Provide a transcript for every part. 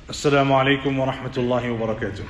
السلام عليكم ورحمة الله وبركاته.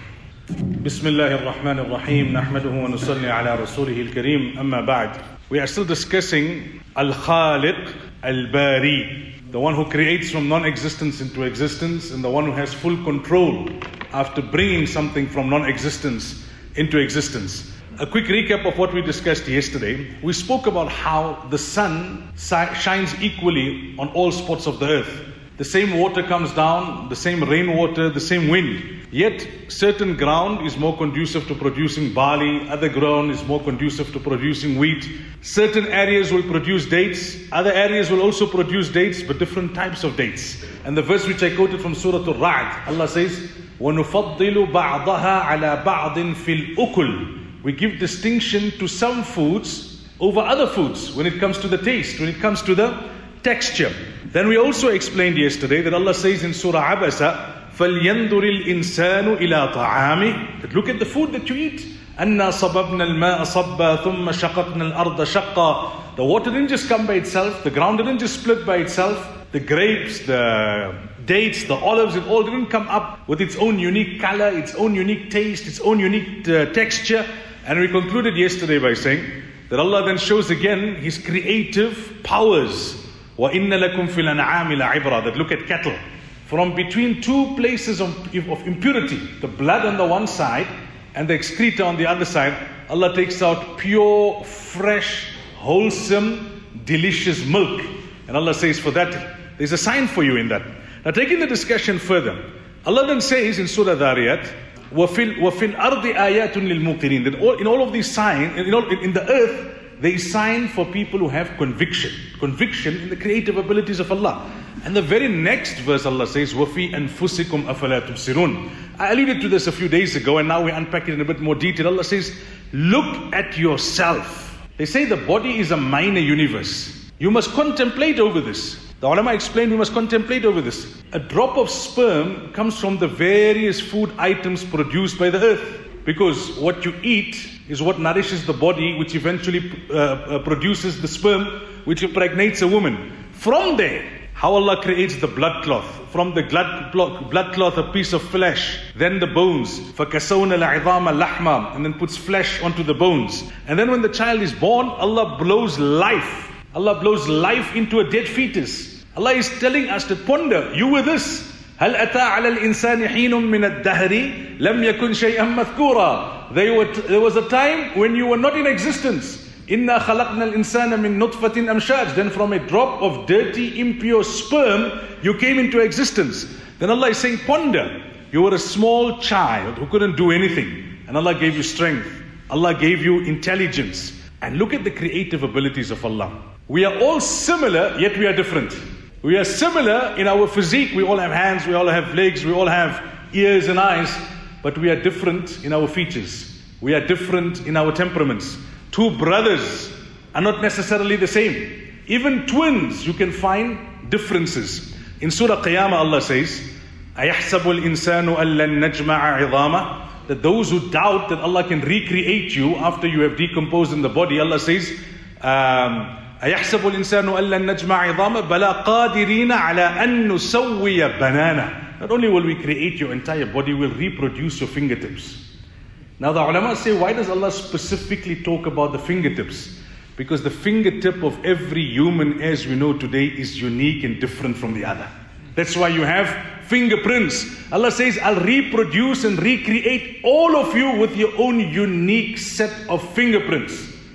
بسم الله الرحمن الرحيم نحمده ونصلي على رسوله الكريم أما بعد. We are still discussing Al-Khaliq Al-Bari, the one who creates from non-existence into existence and the one who has full control after bringing something from non-existence into existence. A quick recap of what we discussed yesterday. We spoke about how the sun shines equally on all spots of the earth. The same water comes down, the same rainwater, the same wind. Yet, certain ground is more conducive to producing barley, other ground is more conducive to producing wheat. Certain areas will produce dates, other areas will also produce dates, but different types of dates. And the verse which I quoted from Surah Al-Ra'd, Allah says, وَنُفَضِّلُ بَعْضَهَا عَلَى بَعْضٍ فِي الْأُكُلِ. We give distinction to some foods over other foods when it comes to the taste, when it comes to the texture. Then we also explained yesterday that Allah says in Surah Abasa, فَلْيَنْظُرِ الْإِنسَانُ إِلَىٰ طَعَامِهِ. That look at the food that you eat. أَنَّا صَبَبْنَا الْمَاءَ صَبًّا ثُمَّ شَقَقْنَا الْأَرْضَ شَقًّا. The water didn't just come by itself, the ground didn't just split by itself, the grapes, the dates, the olives, it all didn't come up with its own unique color, its own unique taste, its own unique texture. And we concluded yesterday by saying that Allah then shows again His creative powers. وَإِنَّ لَكُمْ فِي الْأَنْعَامِ لَعِبْرًا. That look at cattle. From between two places of impurity, the blood on the one side and the excreta on the other side, Allah takes out pure, fresh, wholesome, delicious milk. And Allah says, for that, there's a sign for you in that. Now taking the discussion further, Allah then says in Surah Dhariyat, وَفِي الْأَرْضِ آيَاتٌ لِلْمُوقِنِينَ. That in all of these signs, in the earth, there is sign for people who have conviction. Conviction in the creative abilities of Allah. And the very next verse Allah says, وَفِي أَنفُسِكُمْ أَفَلَا تُبْصِرُونَ. I alluded to this a few days ago and now we unpack it in a bit more detail. Allah says, look at yourself. They say the body is a minor universe. You must contemplate over this. The ulama explained we must contemplate over this. A drop of sperm comes from the various food items produced by the earth. Because what you eat is what nourishes the body, which eventually produces the sperm, which impregnates a woman. From there, how Allah creates the blood cloth. From the blood cloth, a piece of flesh. Then the bones. فَكَسَوْنَ الْعِظَامَ لَحْمًا. And then puts flesh onto the bones. And then when the child is born, Allah blows life. Allah blows life into a dead fetus. Allah is telling us to ponder, you were this. هل أتى على الإنسان حين من الدهر لم يكن شيئا مذكورا. There was a time when you were not in existence. إنا خلقنا الإنسان من نطفة أمشاج. Then from a drop of dirty, impure sperm, you came into existence. Then Allah is saying, ponder. You were a small child who couldn't do anything. And Allah gave you strength. Allah gave you intelligence. And look at the creative abilities of Allah. We are all similar, yet we are different. We are similar in our physique. We all have hands, we all have legs, we all have ears and eyes. But we are different in our features. We are different in our temperaments. Two brothers are not necessarily the same. Even twins, you can find differences. In Surah Qiyamah, Allah says, أَيَحْسَبُ الْإِنسَانُ أَلَّن نَجْمَعَ عِظَامًا. That those who doubt that Allah can recreate you after you have decomposed in the body, Allah says, أَيَحْسَبُ الْإِنسَانُ أَلَّن نَجْمَعَ عِظَامًا بَلَا قَادِرِينَ عَلَىٰ أَن نُسَوِّيَ بَنَانًا. Not only will we create your entire body, we'll reproduce your fingertips. Now the ulama say, why does Allah specifically talk about the fingertips? Because the fingertip of every human as we know today is unique and different from the other. That's why you have fingerprints. Allah says, I'll reproduce and recreate all of you with your own unique set of fingerprints.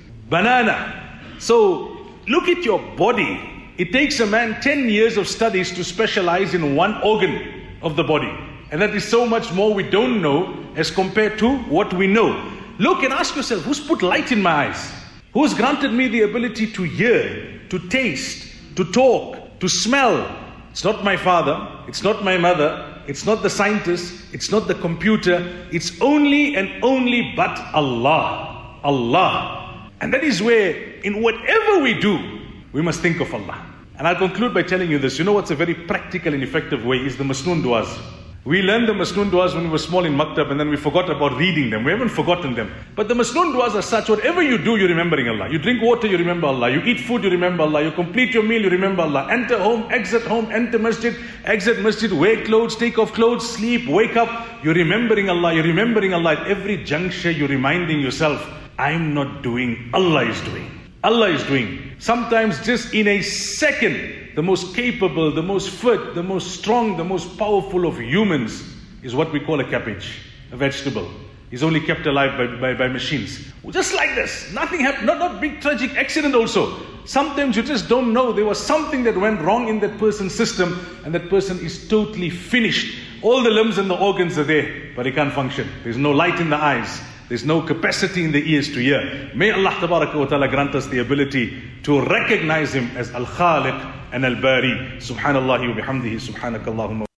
Banana. So, look at your body. It takes a man 10 years of studies to specialize in one organ of the body. And that is so much more we don't know as compared to what we know. Look and ask yourself, who's put light in my eyes? Who's granted me the ability to hear, to taste, to talk, to smell? It's not my father, it's not my mother, it's not the scientist, it's not the computer, it's only and only but Allah. Allah. And that is where, in whatever we do, we must think of Allah. And I'll conclude by telling you this. You know what's a very practical and effective way is the masnoon du'as. We learned the Masnoon Du'as when we were small in Maktab, and then we forgot about reading them. We haven't forgotten them. But the Masnoon Du'as are such, whatever you do, you're remembering Allah. You drink water, you remember Allah. You eat food, you remember Allah. You complete your meal, you remember Allah. Enter home, enter masjid, exit masjid, wear clothes, take off clothes, sleep, wake up. You're remembering Allah, you're remembering Allah. At every juncture, you're reminding yourself, I'm not doing, Allah is doing. Allah is doing. Sometimes just in a second, the most capable, the most fit, the most strong, the most powerful of humans is what we call a cabbage, a vegetable. He's only kept alive by machines. Just like this. Nothing happened, not big tragic accident also. Sometimes you just don't know. There was something that went wrong in that person's system, and that person is totally finished. All the limbs and the organs are there, but he can't function. There's no light in the eyes. There's no capacity in the ears to hear. May Allah Tabaraka wa Ta'ala grant us the ability to recognize Him as Al-Khaliq and Al-Bari. Subhanallah wa bihamdihi, subhanakallahumma.